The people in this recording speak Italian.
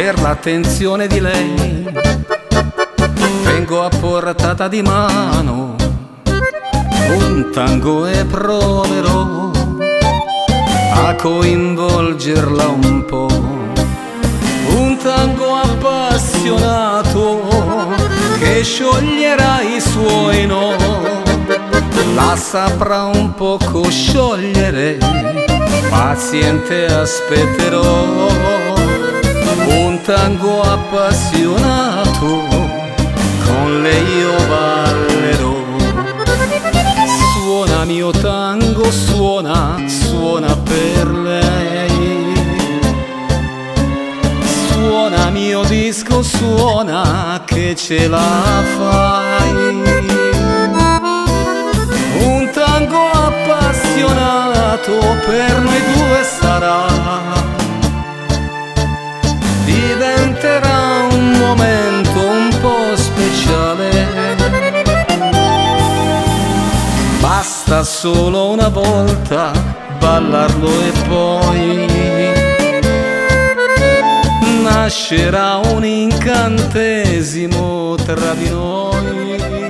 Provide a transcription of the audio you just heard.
per l'attenzione di lei. Vengo a portata di mano, un tango e proverò a coinvolgerla un po'. Un tango appassionato che scioglierà i suoi no, la saprà un poco sciogliere, paziente aspetterò. Un tango appassionato, con lei io ballerò. Suona mio tango, suona, suona per lei. Suona mio disco, suona che ce la fai. Un tango appassionato per noi due sarà, diventerà un momento un po' speciale. Basta solo una volta ballarlo e poi nascerà un incantesimo tra di noi.